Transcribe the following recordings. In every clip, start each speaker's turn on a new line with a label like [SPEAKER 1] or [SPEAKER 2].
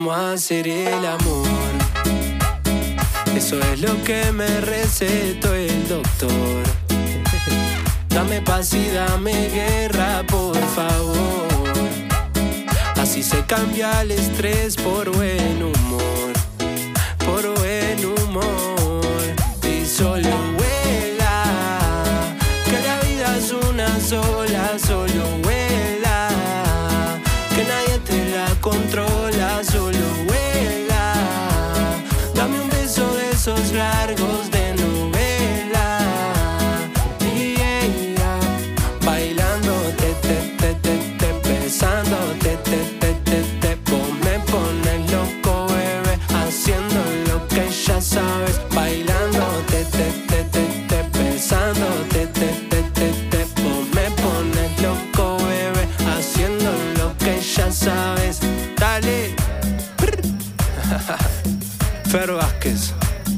[SPEAKER 1] Vamos a hacer el amor. Eso es lo que me recetó el doctor. Dame paz y dame guerra, por favor. Así se cambia el estrés por buen humor. Por buen humor. Y solo vuela, que la vida es una sola. Solo vuela, que nadie te la controla. Solo vuela, dame un beso de esos largos de novela. Yeah, bailando, besando, me pones loco, bebé, haciendo lo que ya sabes. Bailando, besando, me pones loco, bebé, haciendo lo que ya sabes. Dale. Fer Vázquez.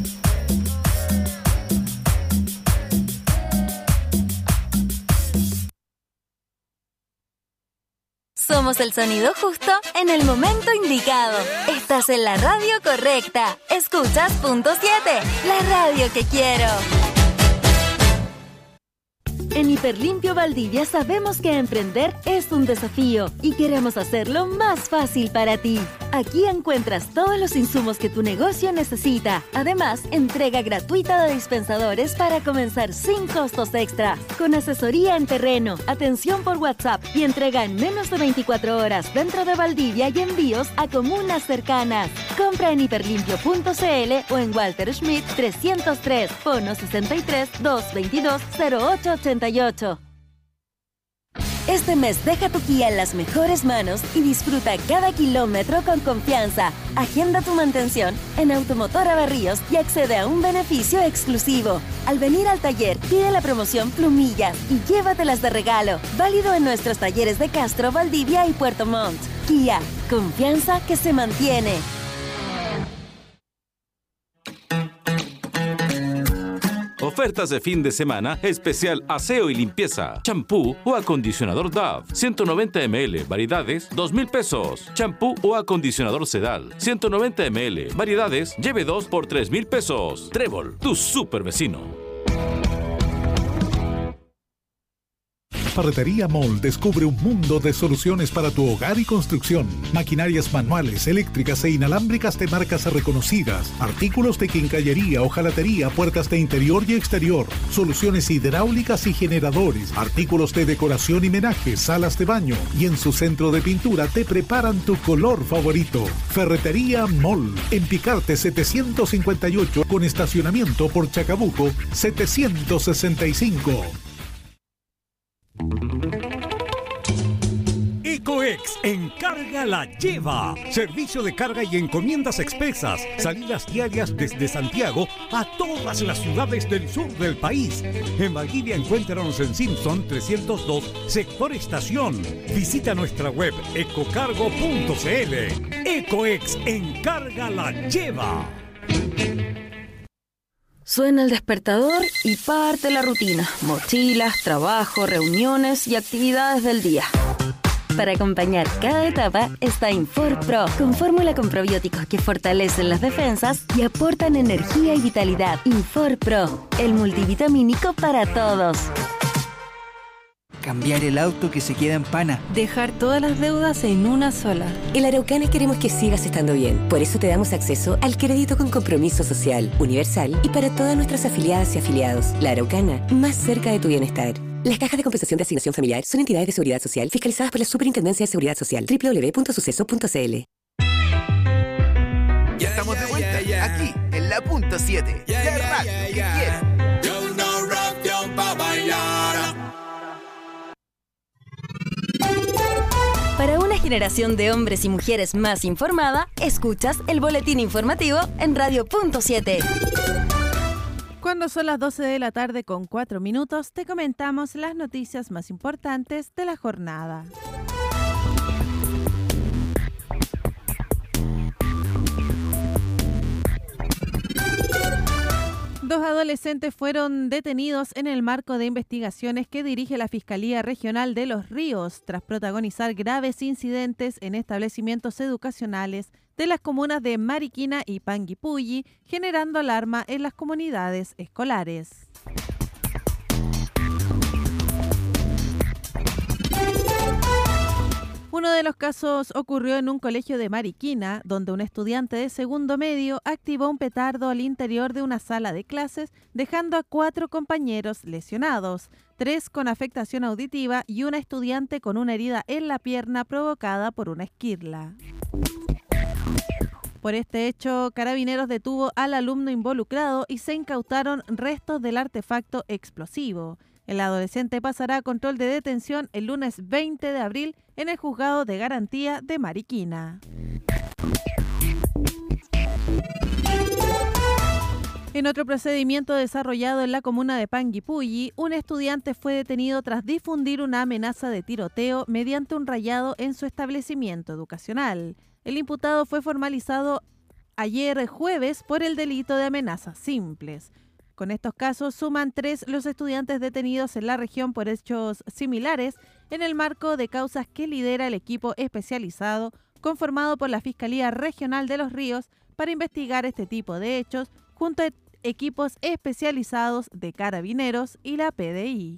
[SPEAKER 2] Somos el sonido justo en el momento indicado. Estás en la radio correcta. Escuchas Punto 7, la radio que quiero. En Hiperlimpio Valdivia sabemos que emprender es un desafío y queremos hacerlo más fácil para ti. Aquí encuentras todos los insumos que tu negocio necesita. Además, entrega gratuita de dispensadores para comenzar sin costos extra. Con asesoría en terreno, atención por WhatsApp y entrega en menos de 24 horas dentro de Valdivia y envíos a comunas cercanas. Compra en hiperlimpio.cl o en Walter Schmidt 303, fono 63 222 0888. Este mes deja tu Kia en las mejores manos y disfruta cada kilómetro con confianza. Agenda tu mantención en Automotora Berríos y accede a un beneficio exclusivo. Al venir al taller, pide la promoción Plumillas y llévatelas de regalo. Válido en nuestros talleres de Castro, Valdivia y Puerto Montt. Kia, confianza que se mantiene.
[SPEAKER 3] Ofertas de fin de semana, especial aseo y limpieza. Champú o acondicionador Dove, 190 ml, variedades, 2,000 pesos. Champú o acondicionador Sedal, 190 ml, variedades, lleve 2 por 3,000 pesos. Trébol, tu super vecino.
[SPEAKER 4] Ferretería Mall descubre un mundo de soluciones para tu hogar y construcción. Maquinarias manuales, eléctricas e inalámbricas de marcas reconocidas. Artículos de quincallería, hojalatería, puertas de interior y exterior. Soluciones hidráulicas y generadores. Artículos de decoración y menaje, salas de baño. Y en su centro de pintura te preparan tu color favorito. Ferretería Mall. En Picarte 758 con estacionamiento por Chacabuco 765.
[SPEAKER 5] Ecoex Encarga la Lleva. Servicio de carga y encomiendas expresas. Salidas diarias desde Santiago a todas las ciudades del sur del país. En Valdivia encuéntranos en Simpson 302, sector estación. Visita nuestra web ecocargo.cl. Ecoex Encarga la Lleva.
[SPEAKER 2] Suena el despertador y parte la rutina. Mochilas, trabajo, reuniones y actividades del día. Para acompañar cada etapa está Infor Pro, con fórmula con probióticos que fortalecen las defensas y aportan energía y vitalidad. Infor Pro, el multivitamínico para todos.
[SPEAKER 6] Cambiar el auto que se queda en pana.
[SPEAKER 7] Dejar todas las deudas en una sola.
[SPEAKER 8] En la Araucana queremos que sigas estando bien. Por eso te damos acceso al crédito con compromiso social, universal y para todas nuestras afiliadas y afiliados. La Araucana, más cerca de tu bienestar. Las cajas de compensación de asignación familiar son entidades de seguridad social fiscalizadas por la Superintendencia de Seguridad Social. www.suceso.cl.
[SPEAKER 6] Ya estamos de vuelta, aquí, en la Punto 7. La radio que quiero.
[SPEAKER 9] Yo no ración pa' bailar.
[SPEAKER 2] Para una generación de hombres y mujeres más informada, escuchas el boletín informativo en Radio Punto 7.
[SPEAKER 10] Cuando son las 12 de la tarde con 4 minutos, te comentamos las noticias más importantes de la jornada. 2 adolescentes fueron detenidos en el marco de investigaciones que dirige la Fiscalía Regional de Los Ríos tras protagonizar graves incidentes en establecimientos educacionales de las comunas de Mariquina y Panguipulli, generando alarma en las comunidades escolares. Uno de los casos ocurrió en un colegio de Mariquina, donde un estudiante de segundo medio activó un petardo al interior de una sala de clases, dejando a 4 compañeros lesionados, 3 con afectación auditiva y una estudiante con una herida en la pierna provocada por una esquirla. Por este hecho, Carabineros detuvo al alumno involucrado y se incautaron restos del artefacto explosivo. El adolescente pasará a control de detención el lunes 20 de abril en el Juzgado de Garantía de Mariquina. En otro procedimiento desarrollado en la comuna de Panguipulli, un estudiante fue detenido tras difundir una amenaza de tiroteo mediante un rayado en su establecimiento educacional. El imputado fue formalizado ayer jueves por el delito de amenazas simples. Con estos casos suman 3 los estudiantes detenidos en la región por hechos similares en el marco de causas que lidera el equipo especializado conformado por la Fiscalía Regional de Los Ríos para investigar este tipo de hechos junto a equipos especializados de Carabineros y la PDI.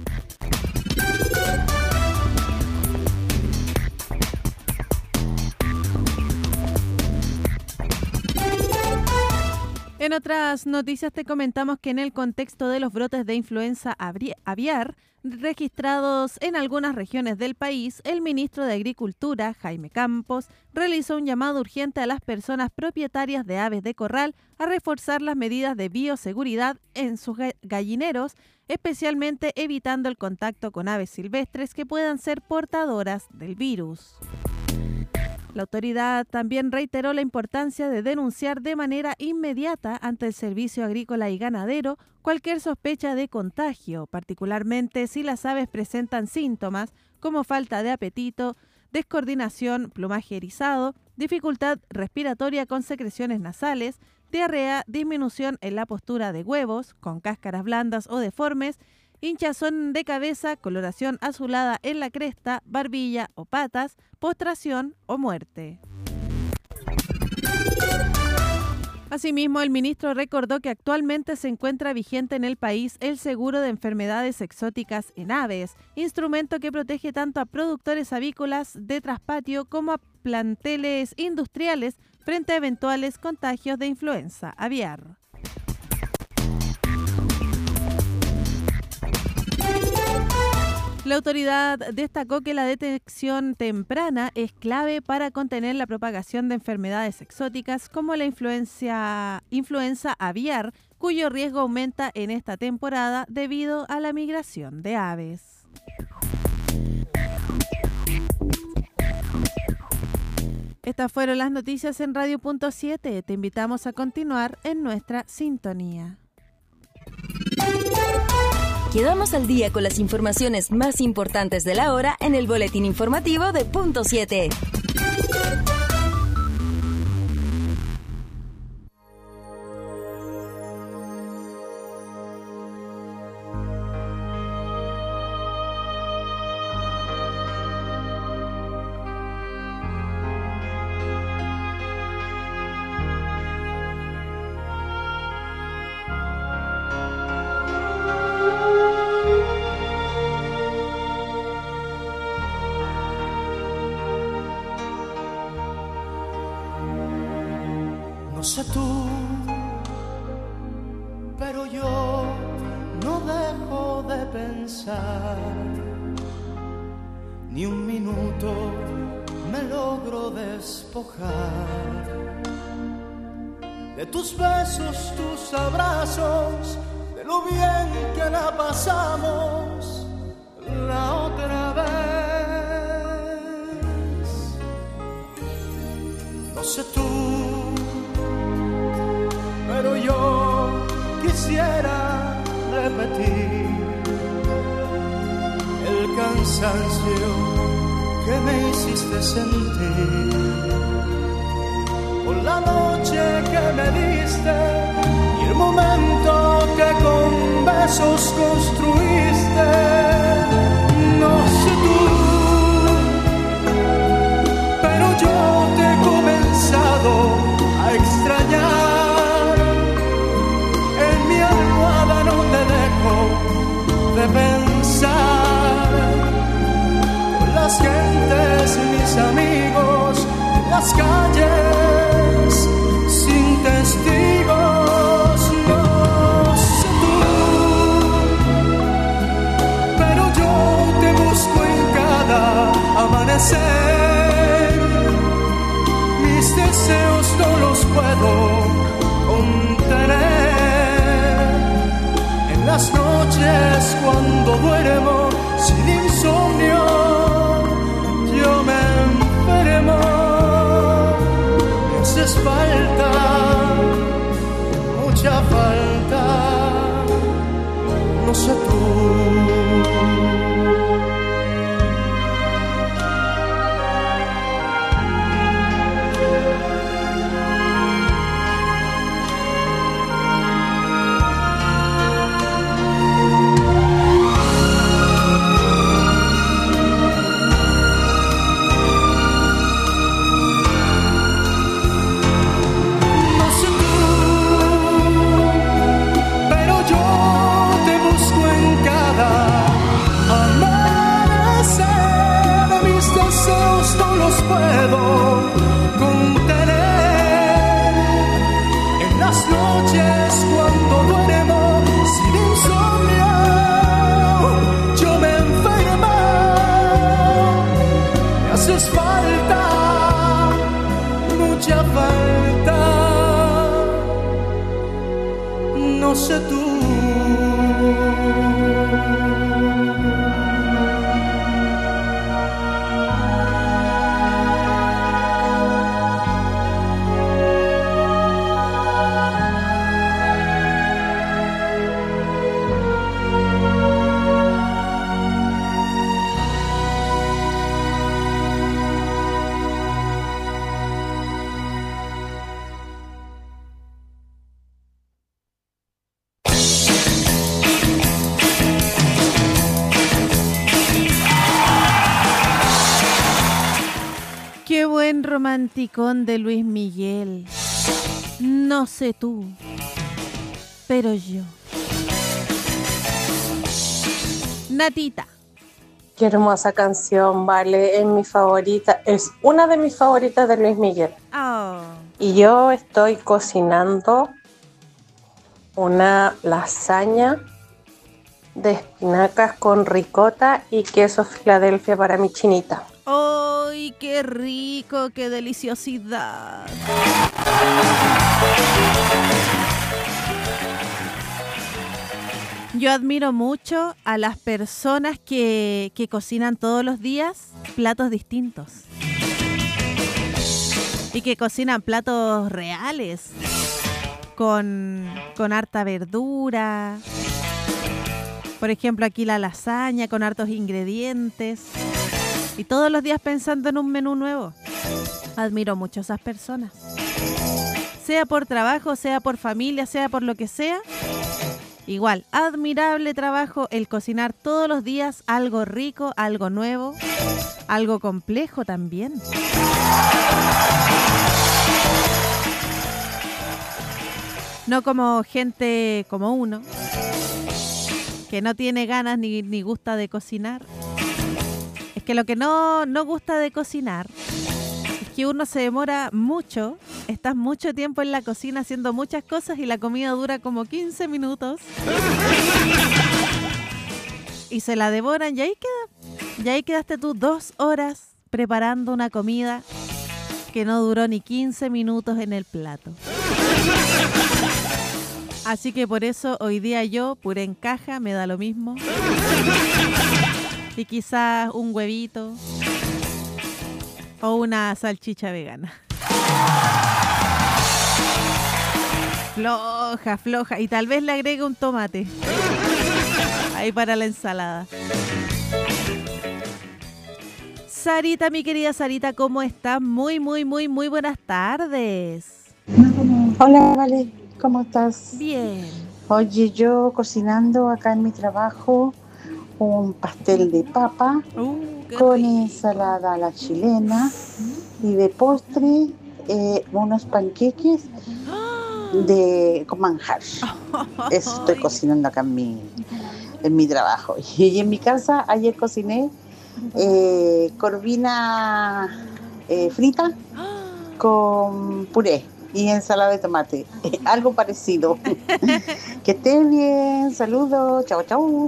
[SPEAKER 10] En otras noticias te comentamos que en el contexto de los brotes de influenza aviar registrados en algunas regiones del país, el ministro de Agricultura, Jaime Campos, realizó un llamado urgente a las personas propietarias de aves de corral a reforzar las medidas de bioseguridad en sus gallineros, especialmente evitando el contacto con aves silvestres que puedan ser portadoras del virus. La autoridad también reiteró la importancia de denunciar de manera inmediata ante el Servicio Agrícola y Ganadero cualquier sospecha de contagio, particularmente si las aves presentan síntomas como falta de apetito, descoordinación, plumaje erizado, dificultad respiratoria con secreciones nasales, diarrea, disminución en la postura de huevos, con cáscaras blandas o deformes, hinchazón de cabeza, coloración azulada en la cresta, barbilla o patas, postración o muerte. Asimismo, el ministro recordó que actualmente se encuentra vigente en el país el seguro de enfermedades exóticas en aves, instrumento que protege tanto a productores avícolas de traspatio como a planteles industriales frente a eventuales contagios de influenza aviar. La autoridad destacó que la detección temprana es clave para contener la propagación de enfermedades exóticas como la influenza aviar, cuyo riesgo aumenta en esta temporada debido a la migración de aves. Estas fueron las noticias en Radio.7. Te invitamos a continuar en nuestra sintonía.
[SPEAKER 2] Quedamos al día con las informaciones más importantes de la hora en el boletín informativo de Punto 7.
[SPEAKER 11] No sé tú, pero yo no dejo de pensar, ni un minuto me logro despojar de tus besos, tus abrazos, de lo bien que la pasamos la otra vez. No sé tú, pero yo quisiera repetir el cansancio que me hiciste sentir por la noche que me diste y el el momento que con besos construiste. No sé tú, pero yo te he comenzado a extrañar. En mi almohada no te dejo de pensar. Con las gentes, mis amigos, las calles sin testigos. No sé tú, pero yo te busco en cada amanecer. Mis deseos no los puedo contener. En las noches cuando duermo sin insomnio, yo me enfermo. Me haces falta, mucha falta, no sé tú. Puedo contener. En las noches cuando duermo sin insomnio, yo me enfermo. Me haces falta, mucha falta, no sé tú.
[SPEAKER 10] Qué buen romanticón de Luis Miguel. No sé tú, pero yo. Natita.
[SPEAKER 12] Qué hermosa canción, vale, es mi favorita, es una de mis favoritas de Luis Miguel.
[SPEAKER 10] Oh.
[SPEAKER 12] Y yo estoy cocinando una lasaña de espinacas con ricota y queso Filadelfia para mi chinita.
[SPEAKER 10] ¡Ay, qué rico, qué deliciosidad! Yo admiro mucho a las personas que cocinan todos los días platos distintos. Y que cocinan platos reales, con harta verdura. Por ejemplo, aquí la lasaña con hartos ingredientes. Y todos los días pensando en un menú nuevo. Admiro mucho a esas personas. Sea por trabajo, sea por familia, sea por lo que sea. Igual, admirable trabajo el cocinar todos los días algo rico, algo nuevo, algo complejo también. No como gente como uno, que no tiene ganas ni gusta de cocinar. Es que lo que no gusta de cocinar es que uno se demora mucho, estás mucho tiempo en la cocina haciendo muchas cosas y la comida dura como 15 minutos. Y se la devoran y ahí queda. Y ahí quedaste tú 2 horas preparando una comida que no duró ni 15 minutos en el plato. Así que por eso hoy día yo, puré en caja, me da lo mismo. Y quizás un huevito o una salchicha vegana. Floja. Y tal vez le agregue un tomate. Ahí para la ensalada. Sarita, mi querida Sarita, ¿cómo estás? Muy buenas tardes.
[SPEAKER 12] Hola, Vale.
[SPEAKER 13] ¿cómo estás?
[SPEAKER 10] Bien.
[SPEAKER 13] Oye, yo cocinando acá en mi trabajo un pastel de papa con ensalada a la chilena y de postre unos panqueques con manjar. Eso estoy cocinando acá en mi trabajo. Y en mi casa ayer cociné corvina frita con puré y ensalada de tomate. Algo parecido. Que estés bien. Saludos. Chao, chao.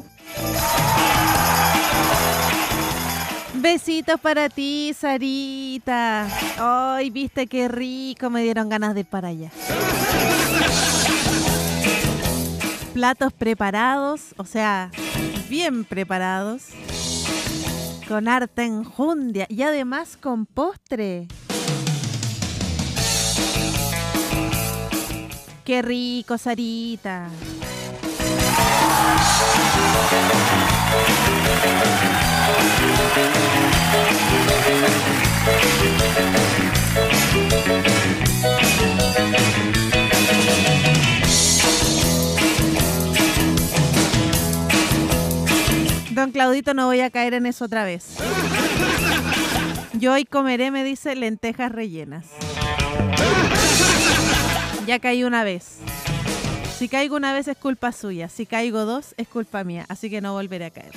[SPEAKER 10] Besitos para ti, Sarita. Ay, viste qué rico, me dieron ganas de ir para allá. Platos preparados, o sea, bien preparados, con harta enjundia y además con postre. Qué rico, Sarita. Don Claudito, no voy a caer en eso otra vez. Yo hoy comeré, me dice, lentejas rellenas. Ya caí una vez. Si caigo una vez es culpa suya. Si caigo dos es culpa mía. Así que no volveré a caer.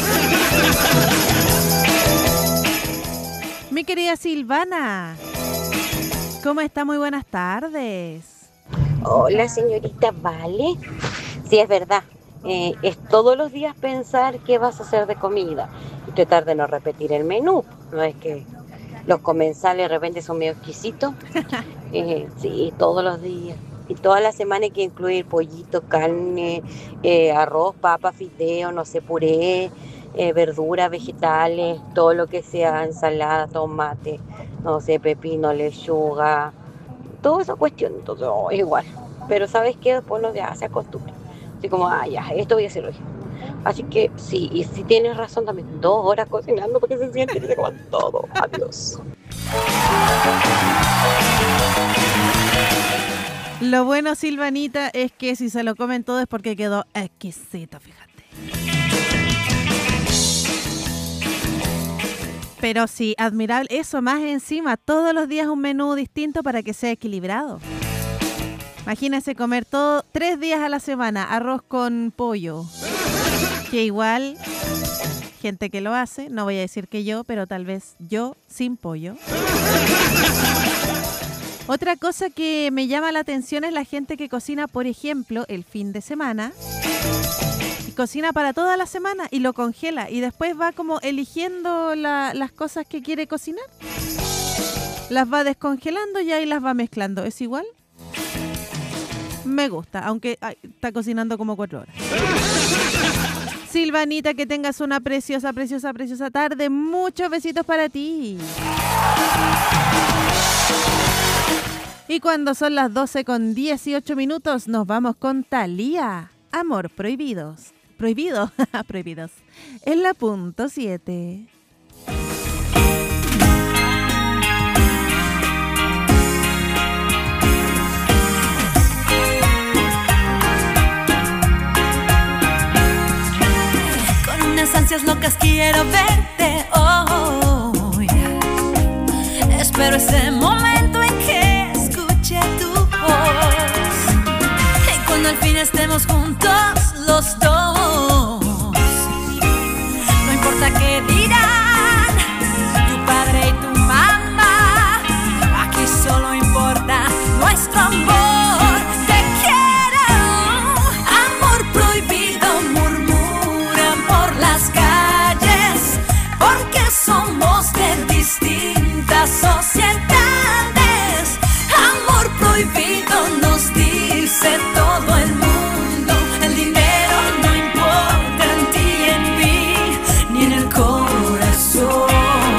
[SPEAKER 10] Mi querida Silvana, ¿cómo está? Muy buenas tardes.
[SPEAKER 14] Hola, señorita, ¿vale? Sí, es verdad. Es todos los días pensar qué vas a hacer de comida y tratar de no repetir el menú. No es que los comensales de repente son medio exquisitos. Sí, todos los días. Y toda la semana hay que incluir pollito, carne, arroz, papa, fideo, no sé, puré, verduras, vegetales, todo lo que sea, ensalada, tomate, no sé, pepino, lechuga, toda esa cuestión. Entonces, igual. Pero ¿sabes qué? Después uno ya se acostumbra. Así como, ya, esto voy a hacer hoy. Así que sí, y si tienes razón también, 2 horas cocinando porque se siente que se coman todo. Adiós.
[SPEAKER 10] Lo bueno, Silvanita, es que si se lo comen todo es porque quedó exquisito, fíjate. Pero sí, admirable. Eso más encima, todos los días un menú distinto para que sea equilibrado. Imagínense comer 3 días a la semana arroz con pollo. Que igual, gente que lo hace, no voy a decir que yo, pero tal vez yo sin pollo. Otra cosa que me llama la atención es la gente que cocina, por ejemplo, el fin de semana. Y cocina para toda la semana y lo congela. Y después va como eligiendo las cosas que quiere cocinar. Las va descongelando y ahí las va mezclando. ¿Es igual? Me gusta, aunque está cocinando como 4 horas. Silvanita, que tengas una preciosa, preciosa, preciosa tarde. Muchos besitos para ti. Y cuando son las 12:18, nos vamos con Thalía. Amor Prohibidos. Prohibido. Prohibidos. En la punto 7.
[SPEAKER 15] Con unas ansias locas quiero verte hoy. Espero ese momento en que escuche tu voz. Y cuando al fin estemos juntos los dos, no importa qué dirán tu padre y tu mamá, aquí solo importa nuestro amor. Te quiero, amor prohibido, murmuran por las calles, porque somos de distintas sociedades. Amor prohibido nos dice todo el mundo. El dinero no importa en ti y en mí, ni en el corazón.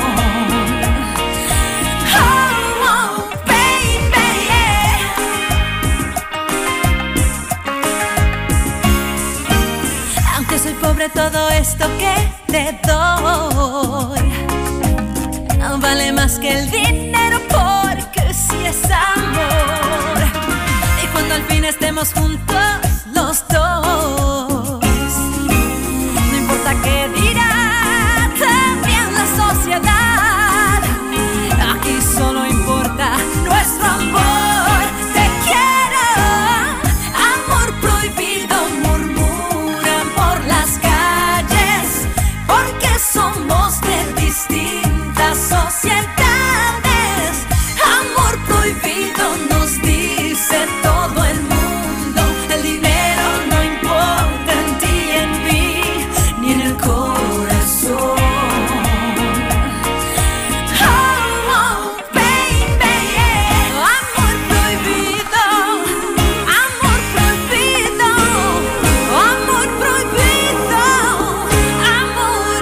[SPEAKER 15] Oh, baby, yeah. Aunque soy pobre, todo esto que te doy vale más que el dinero, porque si es amor. Y cuando al fin fin estemos juntos los dos. No importa qué dirá también la sociedad, aquí solo importa nuestro amor. Te quiero, amor prohibido, murmuran por las calles, porque somos de distintas sociedades. Amor prohibido nos dice todo el mundo, el dinero no importa en ti y en mí, ni en el corazón. Oh, baby, amor prohibido, amor prohibido, amor prohibido, amor,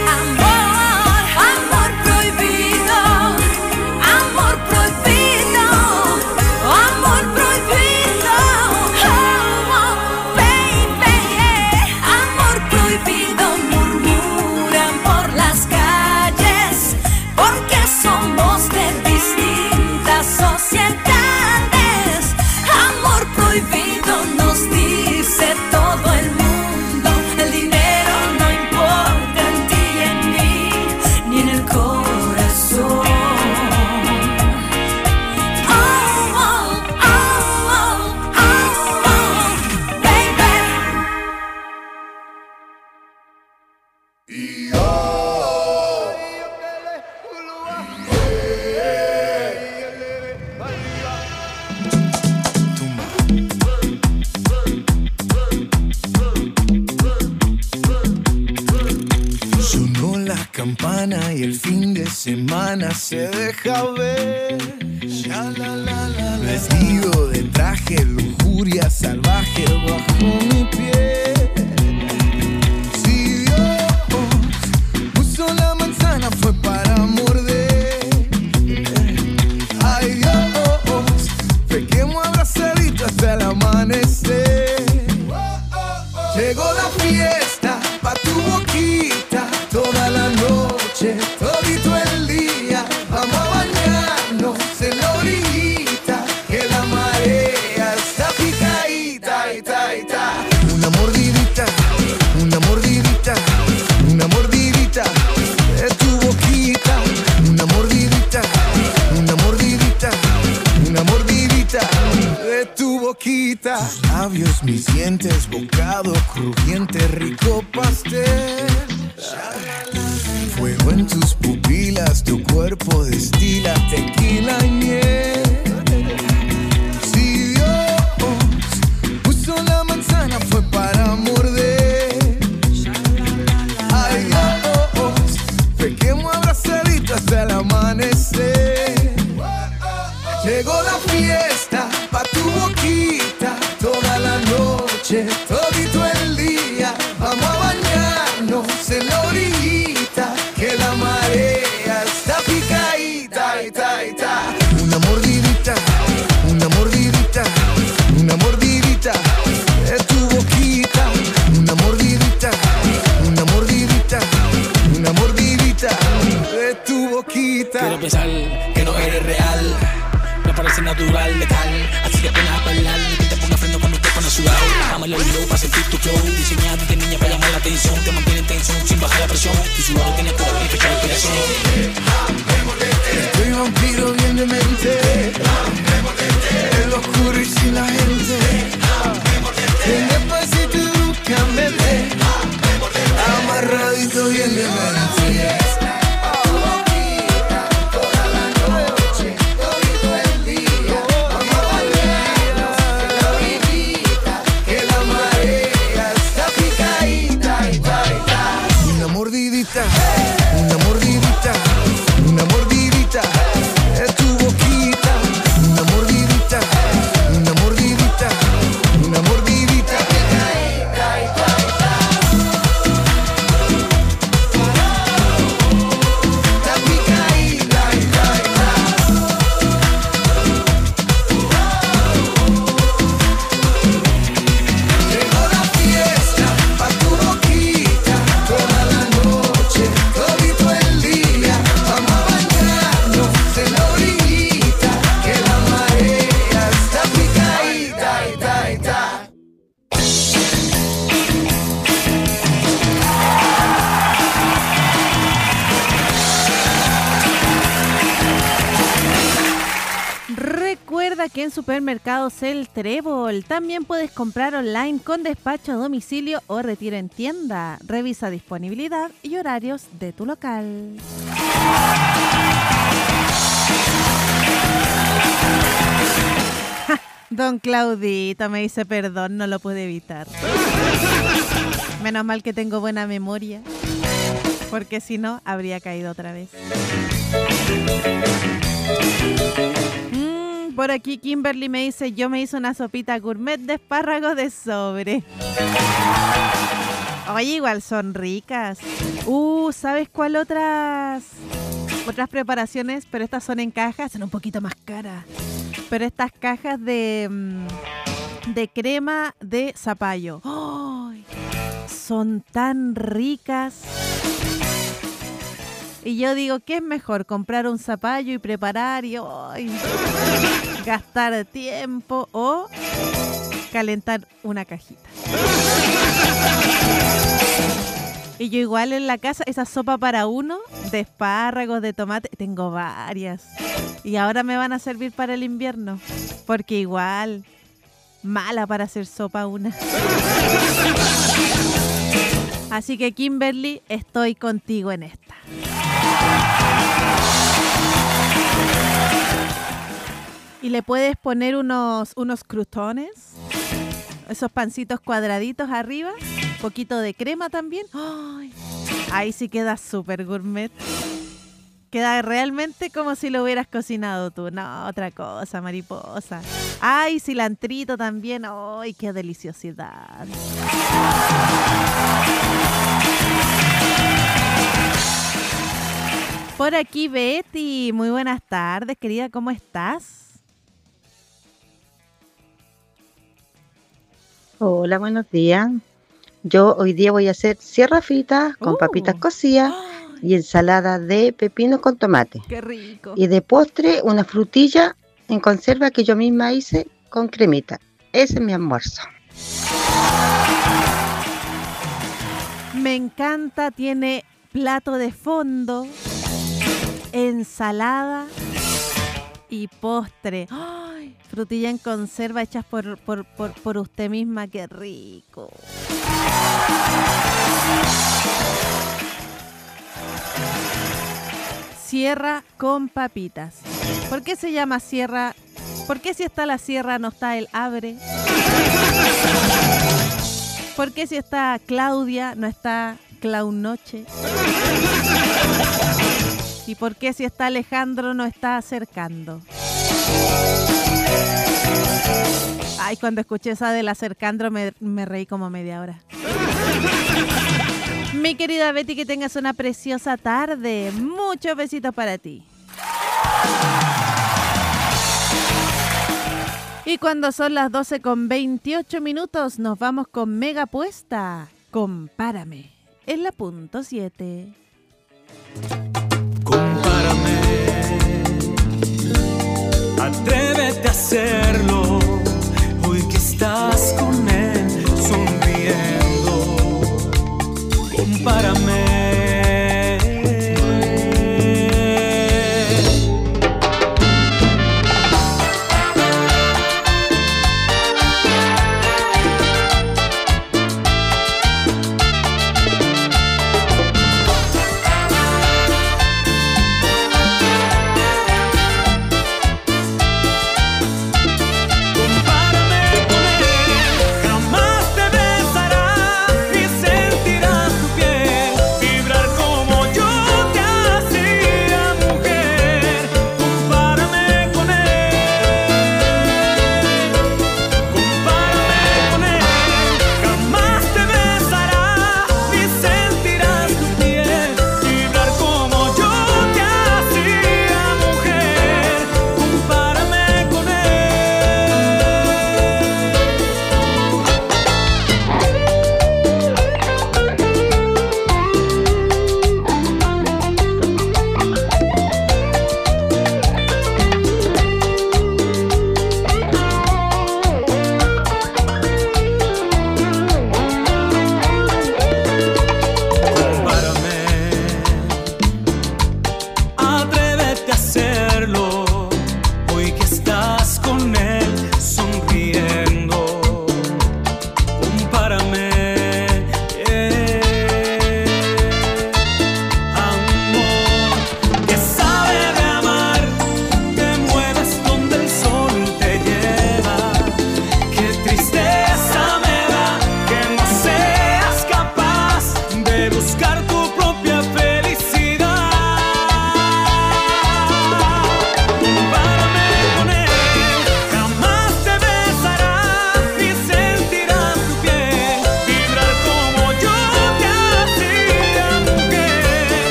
[SPEAKER 15] amor prohibido, amor prohibido, amor prohibido. Oh, baby, amor prohibido, murmuran por las calles, porque somos de distintas sociedades. Amor prohibido nos dice todo el mundo, el dinero no importa en ti y en mí, ni en el corazón. Oh, oh, oh, oh, oh, baby.
[SPEAKER 16] Sonó la campana y el fin de semana se deja ver. Vestido de traje, lujuria salvaje bajo mi piel. Si Dios puso la manzana fue para morder. Ay Dios, pequemos abrazaditos hasta el amanecer. Llegó la fiesta pa' tu boquita, toda la noche, todito el día. Vamos a bañarnos en la orillita, que la marea está picadita, ita, ita. Una mordidita, una mordidita, una mordidita de tu boquita. Una mordidita, una mordidita, una mordidita de tu boquita. Tus labios, mis dientes, bocado crujiente, rico pastel. Fuego en tus pupilas, tu cuerpo destila tequila y miel. Si Dios puso la manzana fue para morder. Ay Dios, pequemos abrazaditos hasta el amanecer. Llegó la fiesta pa' tu boquita, toda la noche, todito el día. Vamos a bañarnos en la orillita, que la marea está picadita, ita, ita. Una mordidita, una mordidita, una mordidita de tu boquita. Una mordidita, una mordidita, una mordidita de tu boquita.
[SPEAKER 17] Quiero pensar que no eres real, me parece natural, letal. Así que pones a bailar y que te ponga freno cuando te pones sudado. Dame el oído para sentir tu flow, diseñado de niña para llamar la atención. Te mantiene en tensión sin bajar la presión, tu sudor tiene poder y fecha de inspiración.
[SPEAKER 16] Estoy vampiro bien de mente, en lo oscuro y sin la gente. En despacito y bruscamente, amarradito bien de mente. Una mordidita, una mordidita, una mordidita de tu boquita. Una mordidita.
[SPEAKER 10] que en Supermercados El Trébol también puedes comprar online con despacho a domicilio o retiro en tienda. Revisa disponibilidad y horarios de tu local. Don Claudito me dice perdón, no lo pude evitar. Menos mal que tengo buena memoria, porque si no, habría caído otra vez. Por aquí Kimberly me dice, yo me hice una sopita gourmet de espárragos de sobre. Oye, igual son ricas. ¿Sabes cuál otras preparaciones? Pero estas son en cajas, son un poquito más caras. Pero estas cajas de crema de zapallo. ¡Oh! Son tan ricas. Y yo digo, ¿qué es mejor? ¿Comprar un zapallo y preparar y gastar tiempo o calentar una cajita? Y yo igual en la casa, esa sopa para uno, de espárragos, de tomate, tengo varias. Y ahora me van a servir para el invierno, porque igual, mala para hacer sopa una. Así que Kimberly, estoy contigo en esta. Y le puedes poner unos crutones, esos pancitos cuadraditos arriba, poquito de crema también. ¡Ay! Ahí sí queda súper gourmet. Queda realmente como si lo hubieras cocinado tú. No, otra cosa, mariposa. ¡Ay, cilantrito también! ¡Ay, qué deliciosidad! Por aquí Betty, muy buenas tardes, querida, ¿cómo estás?
[SPEAKER 18] Hola, buenos días. Yo hoy día voy a hacer sierra frita con papitas cocidas y ensalada de pepino con tomate.
[SPEAKER 10] ¡Qué rico!
[SPEAKER 18] Y de postre una frutilla en conserva que yo misma hice con cremita. Ese es mi almuerzo.
[SPEAKER 10] Me encanta, tiene plato de fondo, ensalada y postre. ¡Ay! Frutilla en conserva hechas por usted misma. ¡Qué rico! Sierra con papitas. ¿Por qué se llama sierra? ¿Por qué si está la sierra no está el abre? ¿Por qué si está Claudia no está Clown Noche? ¿Y por qué si está Alejandro no está acercando? Ay, cuando escuché esa del acercandro me reí como media hora. Mi querida Betty, que tengas una preciosa tarde. Muchos besitos para ti. Y cuando son las 12:28, nos vamos con Mega Puesta. Compárame. En la punto 7.
[SPEAKER 9] Compárame, atrévete a hacerlo, hoy que estás con él sonriendo. Compárame.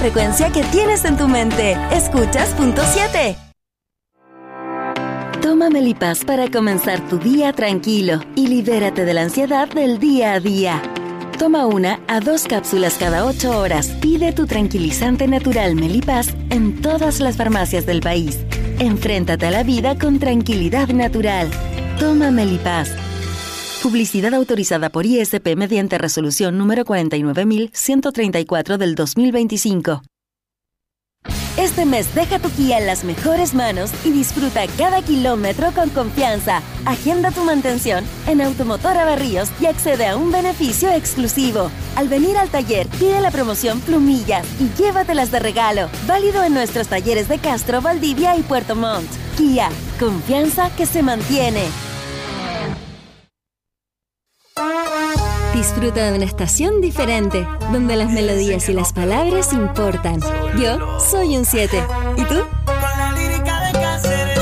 [SPEAKER 2] frecuencia que tienes en tu mente. Escuchas Punto 7. Toma Melipaz para comenzar tu día tranquilo y libérate de la ansiedad del día a día. Toma 1 a 2 cápsulas cada 8 horas. Pide tu tranquilizante natural Melipaz en todas las farmacias del país. Enfréntate a la vida con tranquilidad natural. Toma Melipaz. Publicidad autorizada por ISP mediante resolución número 49134 del 2025. Este mes deja tu Kia en las mejores manos y disfruta cada kilómetro con confianza. Agenda tu mantención en Automotora Barríos y accede a un beneficio exclusivo. Al venir al taller, pide la promoción Plumillas y llévatelas de regalo. Válido en nuestros talleres de Castro, Valdivia y Puerto Montt. Kia, confianza que se mantiene. Disfruta de una estación diferente, donde las melodías y las palabras importan. Yo soy un 7. ¿Y tú?
[SPEAKER 15] Con la lírica de Cáceres.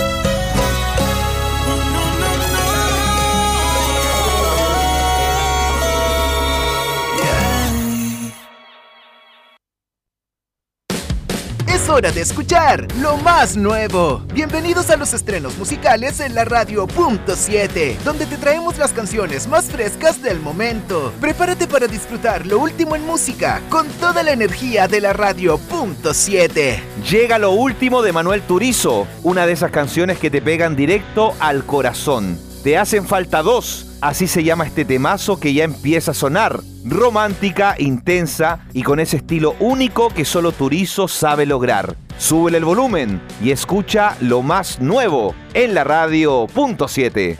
[SPEAKER 6] Es hora de escuchar lo más nuevo. Bienvenidos a los estrenos musicales en la radio Punto 7, donde te traemos las canciones más frescas del momento. Prepárate para disfrutar lo último en música con toda la energía de la radio Punto 7.
[SPEAKER 19] Llega lo último de Manuel Turizo, una de esas canciones que te pegan directo al corazón. Te hacen falta dos, así se llama este temazo que ya empieza a sonar. Romántica, intensa y con ese estilo único que solo Turizo sabe lograr. Súbele el volumen y escucha lo más nuevo en la radio Punto 7.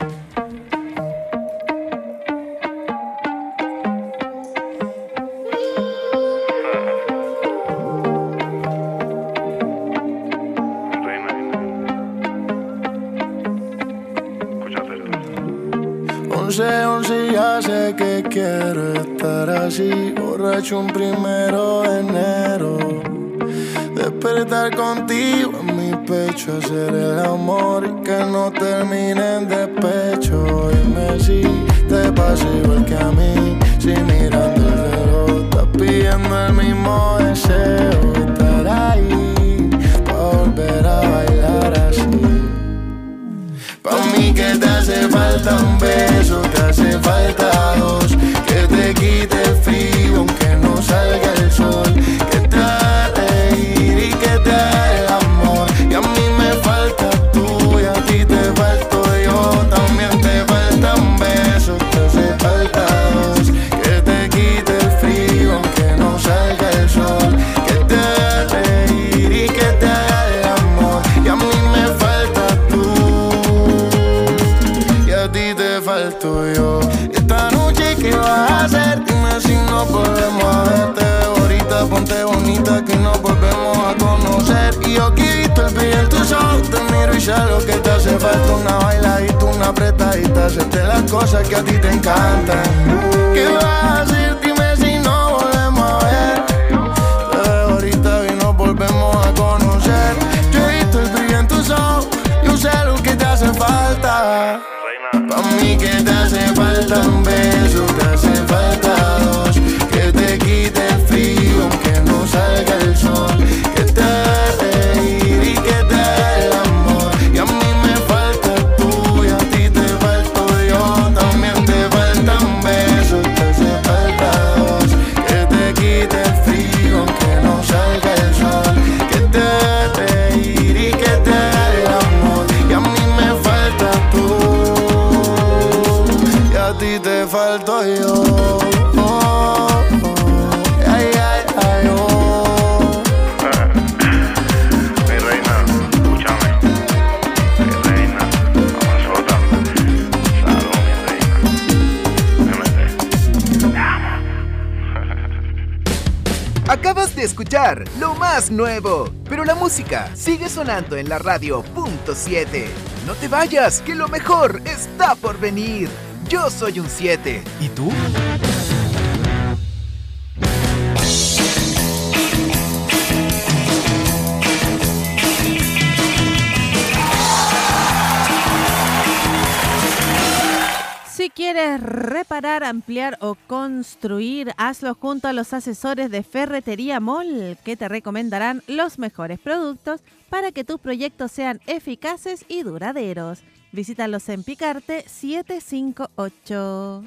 [SPEAKER 11] Ya sé que quiero estar así, borracho un 1 de enero. Despertar contigo en mi pecho, hacer el amor y que no termine en despecho. Dime si te pasa igual que a mí, si mirando el reloj estás pidiendo el mismo deseo. Estar ahí, pa' volver a bailar así. Pa' mí que te hace falta un beso, te hace falta dos, que te quite el frío aunque no salga el sol, que te haga reír y que te haga el amor. Y a mí me falta tú y a ti te falto yo, también te falta un beso, te hace falta dos, que te quite el frío aunque no salga el sol, que te haga reír y que te haga el amor. Y a mí me falta a ti te falto yo. Esta noche ¿qué vas a hacer? Dime si nos volvemos a ver. Te veo ahorita, ponte bonita que nos volvemos a conocer. Y yo que he visto el brillo en tus ojos, te miro y sé lo que te hace falta. Una bailadita, una apretadita, hacerte las cosas que a ti te encantan. ¿Qué vas a hacer? Dime si nos volvemos a ver. Te veo ahorita y nos volvemos a conocer. Yo he visto el brillo en tus ojos, yo sé lo que te hace falta. Pa' mí que te hace falta un beso, te hace falta dos, que te quite el frío aunque no salga el sol, que te haga reír y que te haga el amor. Y a mí me falta tú y a ti te falto yo, también te falta un beso, te hace falta dos, que te quite el frío aunque no salga el sol, que te haga reír y que te haga el amor. Y a mí me falta tú, a ti te falto yo. Oh, oh, ay, ay, ay, oh.
[SPEAKER 20] Mi reina, escúchame. Mi reina, mamazota. Salud, mi reina. Te amo.
[SPEAKER 6] Acabas de escuchar lo más nuevo, pero la música sigue sonando en la radio Punto 7. No te vayas, que lo mejor está por venir. Yo soy un 7. ¿Y tú?
[SPEAKER 10] Si ¿Quieres reparar, ampliar o construir? Hazlo junto a los asesores de Ferretería Mall, que te recomendarán los mejores productos para que tus proyectos sean eficaces y duraderos. Visítalos en Picarte 758.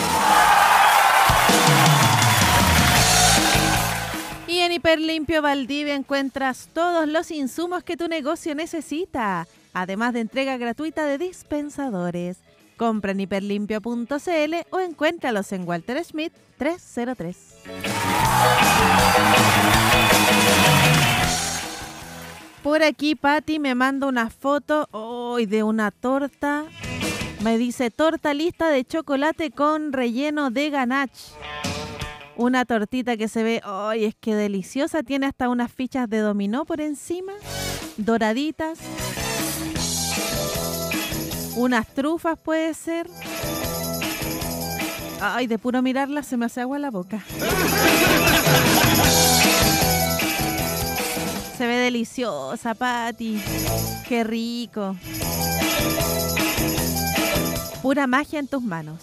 [SPEAKER 10] Y en Hiperlimpio Valdivia encuentras todos los insumos que tu negocio necesita, además de entrega gratuita de dispensadores. Compra en hiperlimpio.cl o encuéntralos en Walter Schmidt 303. Por aquí Patti me manda una foto de una torta. Me dice torta lista de chocolate con relleno de ganache. Una tortita que se ve, es que deliciosa. Tiene hasta unas fichas de dominó por encima, doraditas. Unas trufas puede ser. Ay, de puro mirarla se me hace agua la boca. Se ve deliciosa, Pati. Qué rico. Pura magia en tus manos.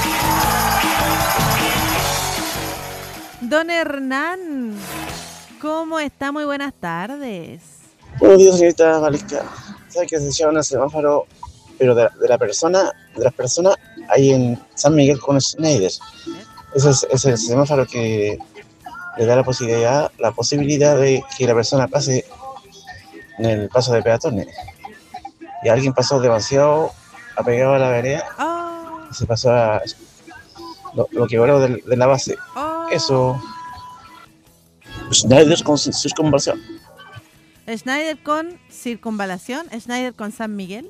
[SPEAKER 10] Don Hernán, ¿cómo está? Muy buenas tardes.
[SPEAKER 21] Buenos días, señorita Valesca. ¿Sabe que se llama un semáforo, pero de las personas ahí en San Miguel con Schneider? Ese es el semáforo que le da la posibilidad de que la persona pase en el paso de peatones. Y alguien pasó demasiado apegado a la vereda. Se pasó a lo quebró de la base. Eso. Schneider con circunvalación.
[SPEAKER 10] Schneider con circunvalación. Schneider con San Miguel.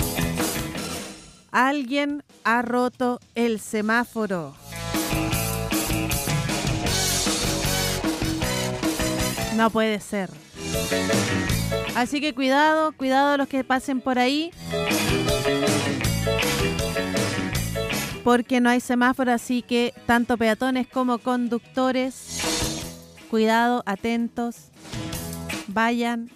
[SPEAKER 10] Alguien ha roto el semáforo. No puede ser. Así que cuidado los que pasen por ahí. Porque no hay semáforo, así que tanto peatones como conductores, cuidado, atentos. Vayan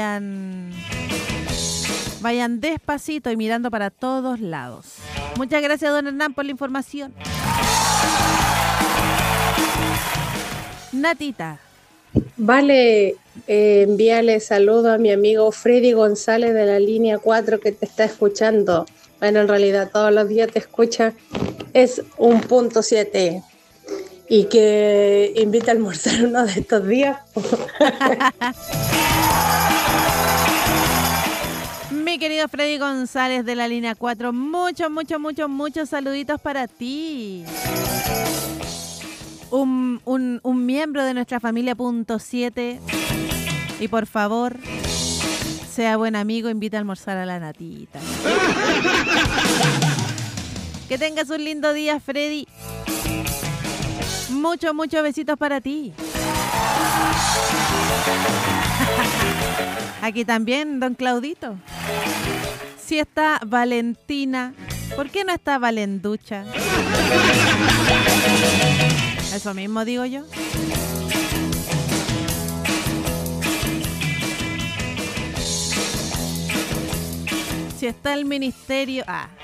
[SPEAKER 10] despacito y mirando para todos lados. Muchas gracias, don Hernán, por la información. Natita.
[SPEAKER 12] Vale, envíale saludo a mi amigo Freddy González de la línea 4 que te está escuchando. Bueno, en realidad todos los días te escucha. Es un punto 7. Y que invita a almorzar uno de estos días.
[SPEAKER 10] Mi querido Freddy González de la línea 4, muchos saluditos para ti. Un miembro de nuestra familia punto 7. Y por favor, sea buen amigo, invita a almorzar a la Natita. Que tengas un lindo día, Freddy. Muchos besitos para ti. Aquí también, don Claudito. Si está Valentina, ¿por qué no está Valenducha? Eso mismo digo yo. Si está el ministerio...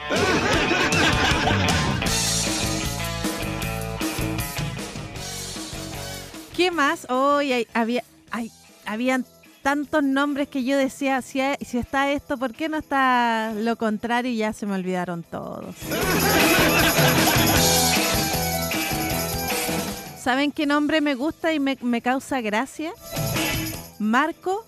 [SPEAKER 10] ¿Qué más? Hoy habían tantos nombres que yo decía, si está esto, ¿por qué no está lo contrario? Y ya se me olvidaron todos. ¿Saben qué nombre me gusta y me causa gracia? Marcos.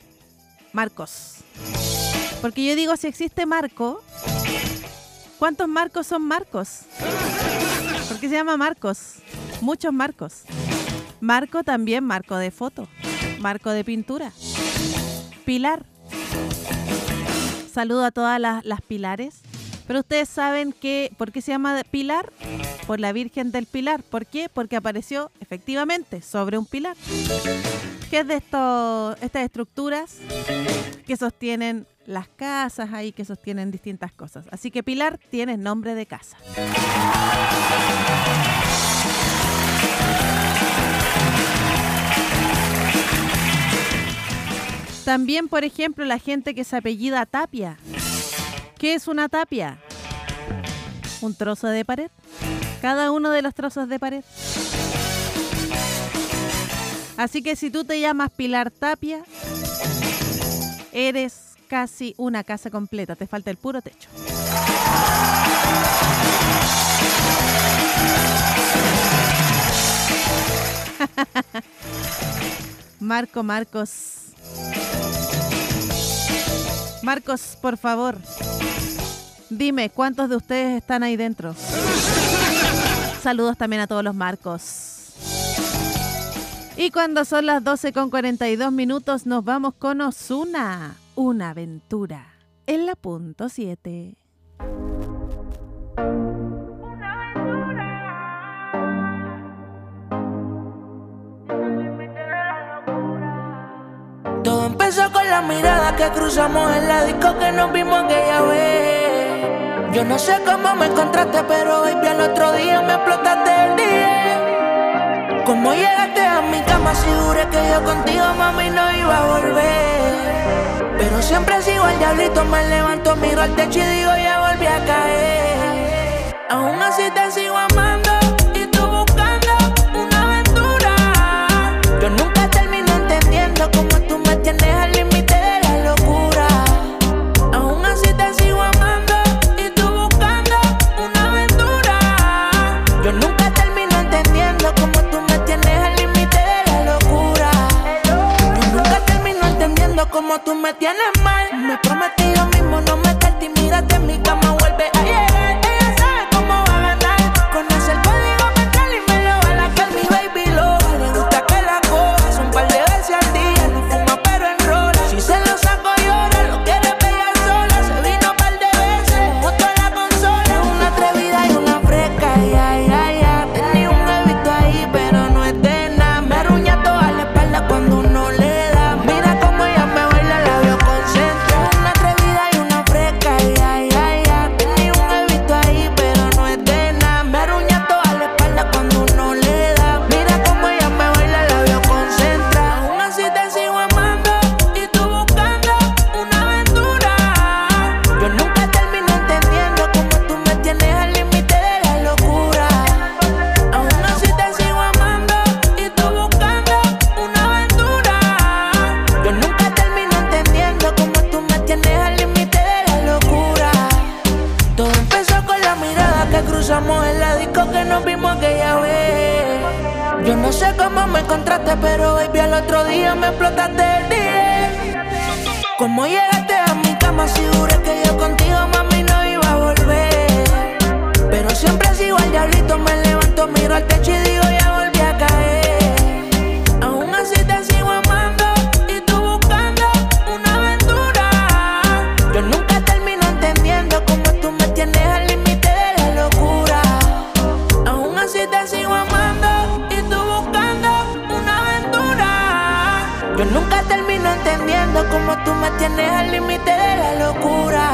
[SPEAKER 10] Porque yo digo, si existe Marco, ¿cuántos Marcos son Marcos? ¿Por qué se llama Marcos? Muchos Marcos. Marco también, marco de foto, marco de pintura. Pilar. Saludo a todas las Pilares. Pero ustedes saben ¿por qué se llama Pilar? Por la Virgen del Pilar. ¿Por qué? Porque apareció efectivamente sobre un pilar. ¿Qué es de estas estructuras que sostienen las casas ahí, que sostienen distintas cosas? Así que Pilar tiene nombre de casa. También, por ejemplo, la gente que se apellida Tapia. ¿Qué es una tapia? un trozo de pared. Cada uno de los trozos de pared. Así que si tú te llamas Pilar Tapia, eres casi una casa completa. Te falta el puro techo. Marcos, por favor, dime cuántos de ustedes están ahí dentro. Saludos también a todos los Marcos. Y cuando son las 12:42 nos vamos con Ozuna, una aventura en la punto 7.
[SPEAKER 1] Todo empezó con la mirada que cruzamos en la disco que nos vimos aquella vez. Yo no sé cómo me encontraste, pero baby al otro día me explotaste el día. Cómo llegaste a mi cama, si juré que yo contigo, mami, no iba a volver. Pero siempre sigo al diablito, me levanto, miro al techo y digo, ya volví a caer. Aún así te sigo amando y tú buscando una aventura. Yo nunca termino entendiendo cómo tú me tienes al límite de la locura. Aún así te sigo amando y tú buscando una aventura. Yo nunca termino entendiendo cómo tú me tienes al límite de la locura. Yo nunca termino entendiendo cómo tú me tienes mal. Me prometí yo mismo no meterte y mírate en mi cama, vuelve a llegar. Ella sabe cómo va a ganar. Conoce el código mental y me lo va a lacar. Mi baby loca, le gusta que la cojas un par de veces al día. No fuma pero enrola. Si se lo saco llora, lo quiere pegar sola. Se vino un par de veces, mojó toda la consola. Es una atrevida y una fresca, ya. Tenía un huevito ahí pero no es de nada. Me arruña toda la espalda cuando uno le da. Mira cómo ella me baila, la veo concentrada. Una atrevida y una fresca, ya. Tenía un huevito ahí pero no es de nada. Me arruña toda la espalda cuando uno le da. Mira cómo ella me baila, la veo concentrada. Aún así te sigo amando y tú buscando una aventura. Yo nunca termino entendiendo cómo tú me tienes al límite de la locura. Aún así te sigo amando y tú buscando una aventura. Yo nunca termino entendiendo cómo tú me tienes al límite de la locura. Todo empezó con la mirada que cruzamos en la disco que nos vimos aquella vez. Yo no sé cómo me encontraste, pero baby al otro día me explotaste el día. Cómo llegaste a mi cama, si juré que yo contigo, mami, no iba a volver. Pero siempre sigo al diablito, me levanto, miro al techo y digo, ya volví a caer. Aún así te sigo amando y tú buscando una aventura. Yo nunca termino entendiendo cómo tú me tienes al límite de la locura. Aún así te sigo amando y tú buscando una aventura. Yo nunca termino entendiendo cómo tú me tienes al límite de la locura.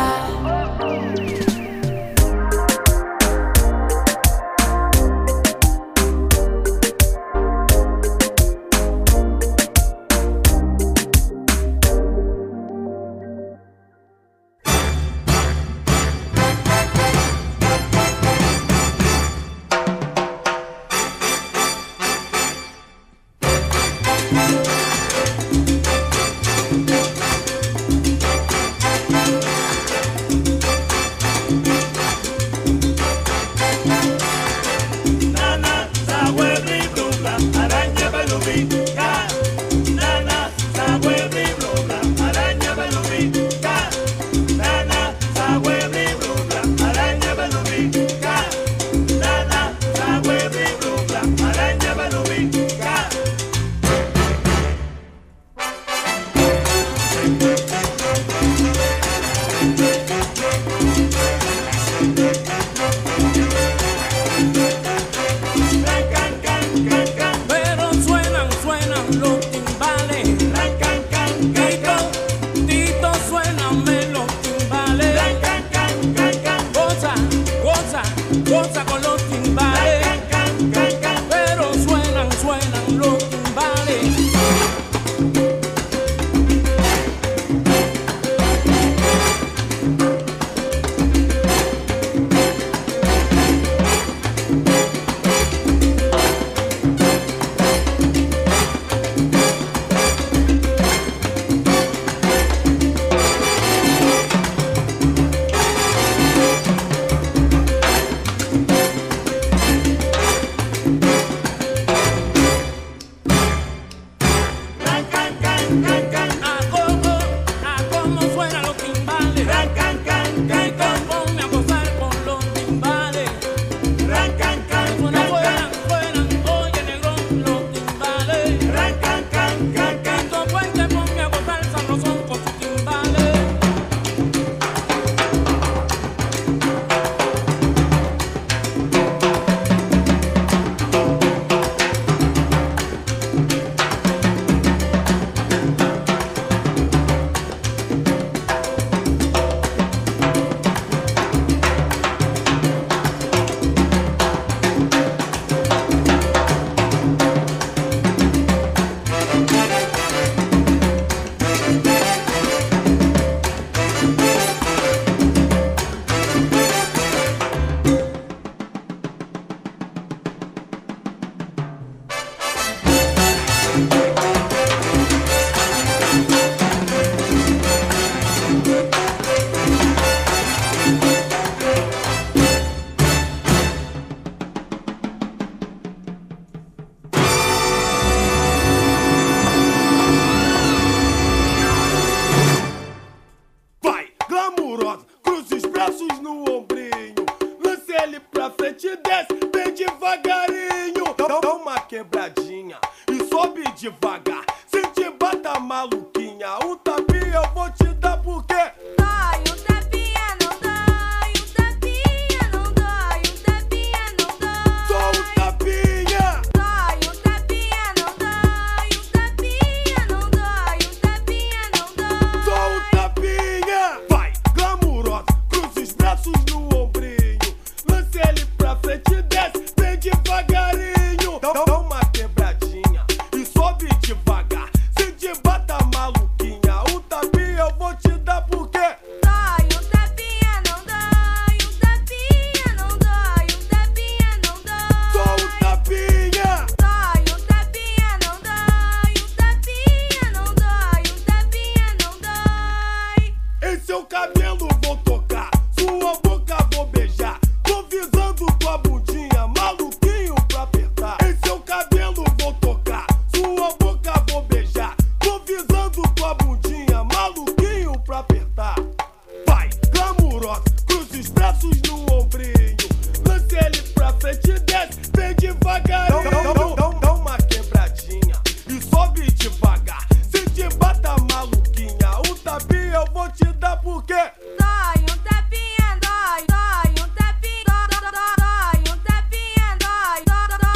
[SPEAKER 3] seu cabelo vou tocar, sua boca vou beijar. Tô visando tua bundinha, maluquinho pra apertar. Em seu cabelo vou tocar, sua boca vou beijar. Tô visando tua bundinha, maluquinho pra apertar. Vai, glamurosa, cruza os braços no ombrinho. Lance ele pra frente e desce, vem devagarinho. Dá uma quebradinha e sobe devagar. Se te bata maluquinha, um tapinha eu vou te dar porque
[SPEAKER 1] dói, um tapinha, dói, dói, um tapinha, dói, um tapinha, dói, dói, um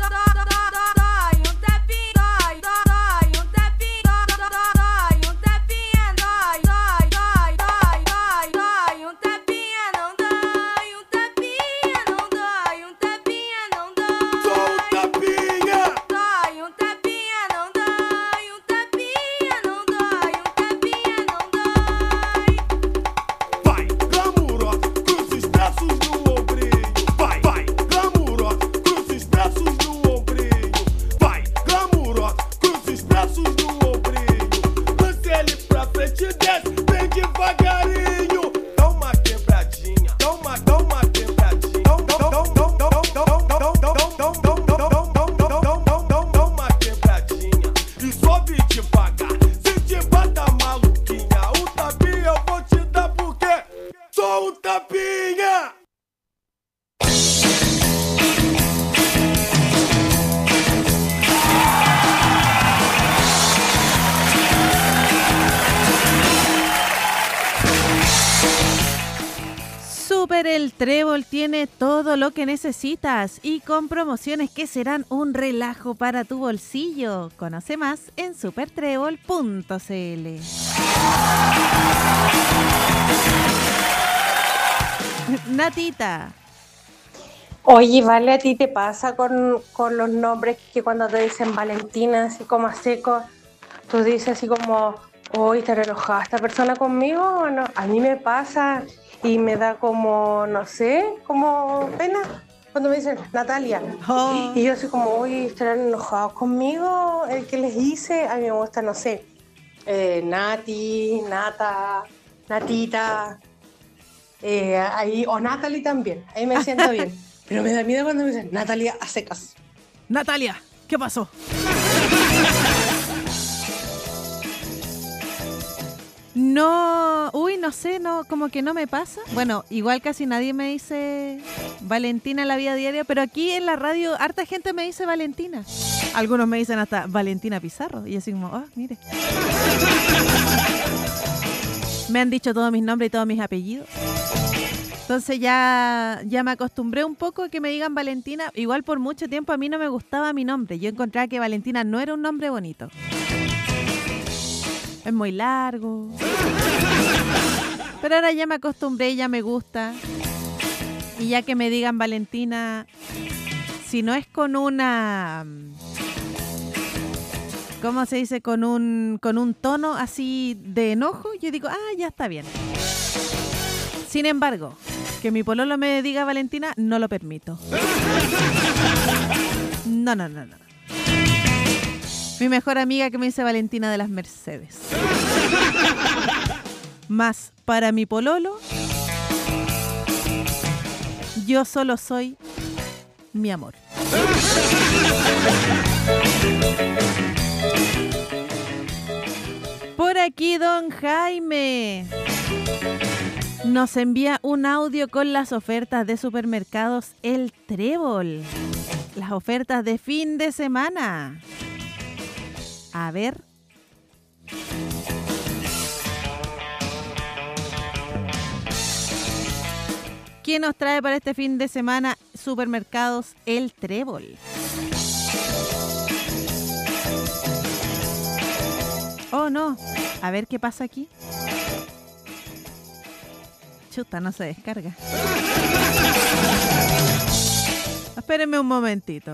[SPEAKER 1] tapinha, dói, dói, um tapinha, dói, um tapinha, dói, dói, um tapinha não dói, um tapinha não dói, um tapinha não dói.
[SPEAKER 3] Só um tapinha.
[SPEAKER 1] Dói, um tapinha não dói, um tapinha não dói, um tapinha não dói.
[SPEAKER 3] vai, glamurosa, cruza os braços no ombrinho. Vai, glamurosa, cruza os braços no ombrinho. Vai, glamurosa, cruza os braços no ombrinho. Lance ele pra frente e desce, vem devagarinho. Dá uma quebradinha, dá uma quebradinha. Dá uma quebradinha e sobe devagar. Se te bata maluquinha, um tapinha eu vou te dar porque só um tapinha.
[SPEAKER 10] Super El Trébol tiene todo lo que necesitas y con promociones que serán un relajo para tu bolsillo. Conoce más en supertrébol.cl. Natita.
[SPEAKER 12] Oye, vale, ¿a ti te pasa con los nombres que cuando te dicen Valentina, así como a seco, tú dices así como, hoy ¿estará enojada esta persona conmigo o no? A mí me pasa y me da como, no sé, como pena cuando me dicen Natalia.
[SPEAKER 10] Oh.
[SPEAKER 12] Y yo así como, hoy ¿estarán enojados conmigo? El que les hice, a mí me gusta, no sé, Nati, Nata, Natita, ahí, o Natalie también, ahí me siento bien. Pero me da miedo cuando me dicen Natalia a secas.
[SPEAKER 10] Natalia, ¿qué pasó? No, uy, no sé, no, como que no me pasa. Bueno, igual casi nadie me dice Valentina en la vida diaria, pero aquí en la radio harta gente me dice Valentina. Algunos me dicen hasta Valentina Pizarro y así como, mire. Me han dicho todos mis nombres y todos mis apellidos. Entonces ya me acostumbré un poco a que me digan Valentina. Igual por mucho tiempo a mí no me gustaba mi nombre. Yo encontraba que Valentina no era un nombre bonito. Es muy largo. Pero ahora ya me acostumbré, ya me gusta. Y ya que me digan Valentina, si no es con una... ¿Cómo se dice? Con un tono así de enojo, yo digo, ya está bien. Sin embargo, que mi pololo me diga Valentina, no lo permito. No. Mi mejor amiga que me dice Valentina de las Mercedes. Más para mi pololo, yo solo soy mi amor. Por aquí don Jaime nos envía un audio con las ofertas de supermercados El Trébol. Las ofertas de fin de semana. A ver. ¿Qué nos trae para este fin de semana supermercados El Trébol? Oh, no. A ver qué pasa aquí. Chuta, no se descarga. Espérenme un momentito.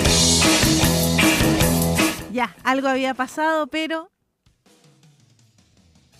[SPEAKER 10] Ya, algo había pasado, pero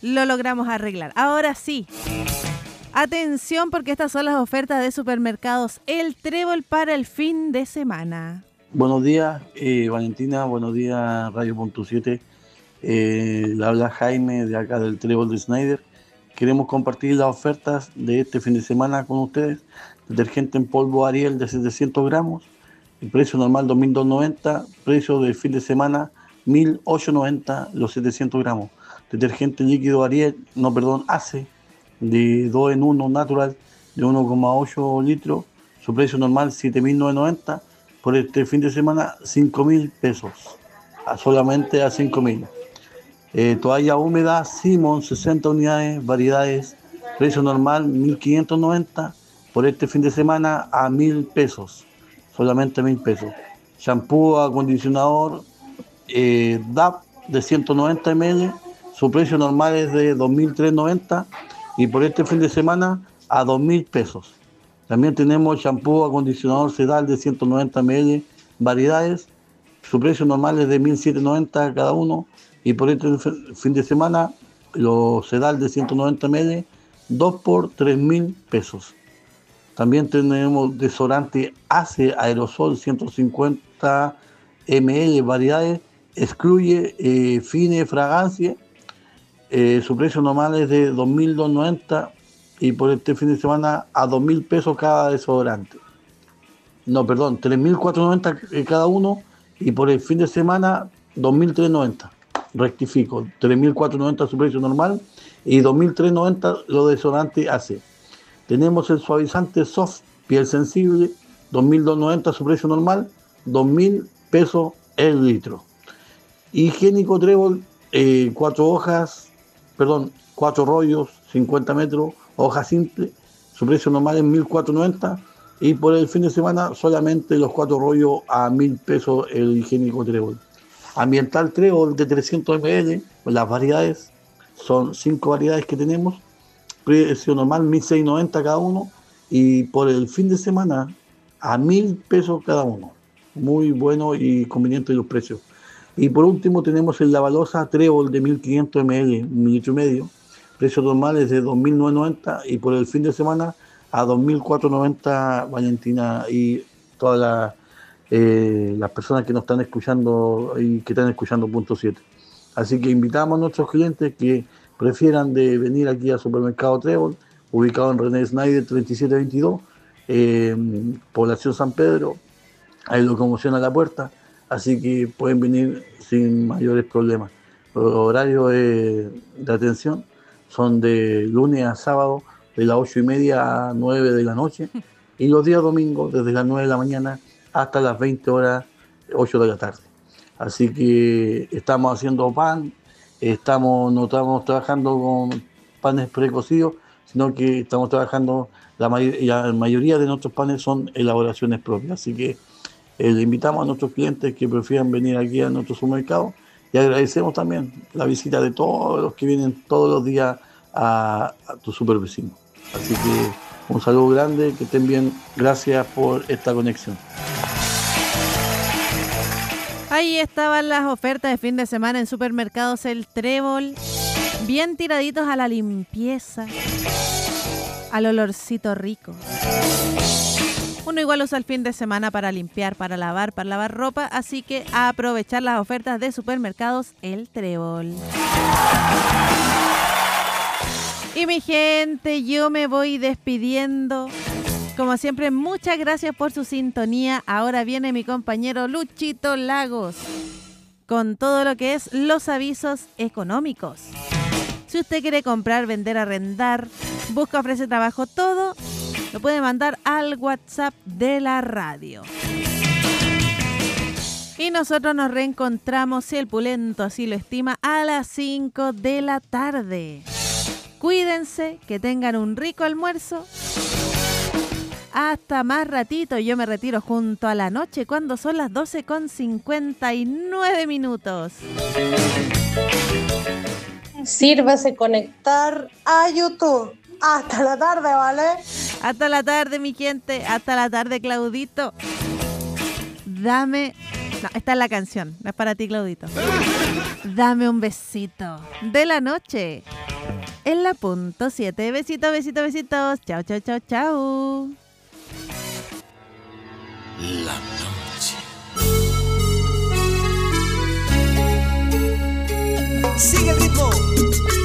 [SPEAKER 10] lo logramos arreglar. Ahora sí, atención porque estas son las ofertas de Supermercados El Trébol para el fin de semana.
[SPEAKER 4] Buenos días, Valentina, buenos días, Radio Punto 7. Le habla Jaime de acá del Trébol de Snyder. Queremos compartir las ofertas de este fin de semana con ustedes. Detergente en polvo Ariel de 700 gramos, el precio normal 2.290, precio del fin de semana 1.890 los 700 gramos. Detergente líquido ACE de 2 en 1 natural de 1,8 litros, su precio normal 7.990, por este fin de semana 5.000 pesos, solamente a 5.000. Toalla húmeda Simon 60 unidades, variedades, precio normal 1.590, por este fin de semana a 1.000 pesos, solamente 1.000 pesos. Shampoo acondicionador DAP de 190 ml, su precio normal es de 2.390 y por este fin de semana a 2.000 pesos. También tenemos shampoo acondicionador Sedal de 190 ml, variedades, su precio normal es de 1.790 cada uno y por este fin de semana los Sedal de 190 ml, 2 por 3.000 pesos. También tenemos desodorante ACE aerosol 150 ml, variedades, excluye fine fragancia, su precio normal es de 2.290 y por este fin de semana a 2.000 pesos cada desodorante. No, perdón, 3.490 cada uno y por el fin de semana 2.390. Rectifico, 3.490 su precio normal y 2.390 los desodorantes ACE. Tenemos el suavizante Soft piel sensible, 2.290 su precio normal, 2.000 pesos el litro. Higiénico Trébol, 4 rollos, 50 metros, hoja simple, su precio normal es 1.490 y por el fin de semana solamente los 4 rollos a 1.000 pesos el higiénico Trébol. Ambiental Trébol de 300 ml, las variedades, son 5 variedades que tenemos, precio normal 1.690 cada uno y por el fin de semana a 1.000 pesos cada uno. Muy bueno y conveniente los precios. Y por último tenemos el lavalosa Trébol de 1.500 ml, 1,5 litros, precio normal es de 2.990 y por el fin de semana a 2.490, Valentina y todas las personas que nos están escuchando y que están escuchando Punto 7. Así que invitamos a nuestros clientes que prefieran de venir aquí al Supermercado Trébol, ubicado en René Snyder 3722, población San Pedro, hay locomoción a la puerta, así que pueden venir sin mayores problemas. Los horarios de atención son de lunes a sábado, de las 8:30 a 9 de la noche, y los días domingos desde las 9 de la mañana hasta las 20 horas, 8 de la tarde. Así que estamos haciendo pan, no estamos trabajando con panes precocidos, sino que estamos trabajando, la mayoría de nuestros panes son elaboraciones propias. Así que le invitamos a nuestros clientes que prefieran venir aquí a nuestro supermercado y agradecemos también la visita de todos los que vienen todos los días a tu supervecino. Así que un saludo grande, que estén bien, gracias por esta conexión.
[SPEAKER 10] Ahí estaban las ofertas de fin de semana en Supermercados El Trébol, bien tiraditos a la limpieza, al olorcito rico. Uno igual usa el fin de semana para limpiar, para lavar ropa, así que a aprovechar las ofertas de Supermercados El Trébol. Y mi gente, yo me voy despidiendo. Como siempre, muchas gracias por su sintonía. Ahora viene mi compañero Luchito Lagos con todo lo que es los avisos económicos. Si usted quiere comprar, vender, arrendar, busca, ofrece trabajo, todo, lo puede mandar al WhatsApp de la radio. Y nosotros nos reencontramos, si el pulento así lo estima, a las 5 de la tarde. Cuídense, que tengan un rico almuerzo. Hasta más ratito, yo me retiro junto a la noche cuando son las 12:59.
[SPEAKER 12] Sírvase conectar a YouTube. Hasta la tarde, ¿vale?
[SPEAKER 10] Hasta la tarde, mi gente. Hasta la tarde, Claudito. Dame... No, esta es la canción. No es para ti, Claudito. Dame un besito de la noche. en la punto 7. Besitos, besitos, besitos. Chao, chao, chao, chao.
[SPEAKER 17] La noche.
[SPEAKER 5] Sigue el ritmo.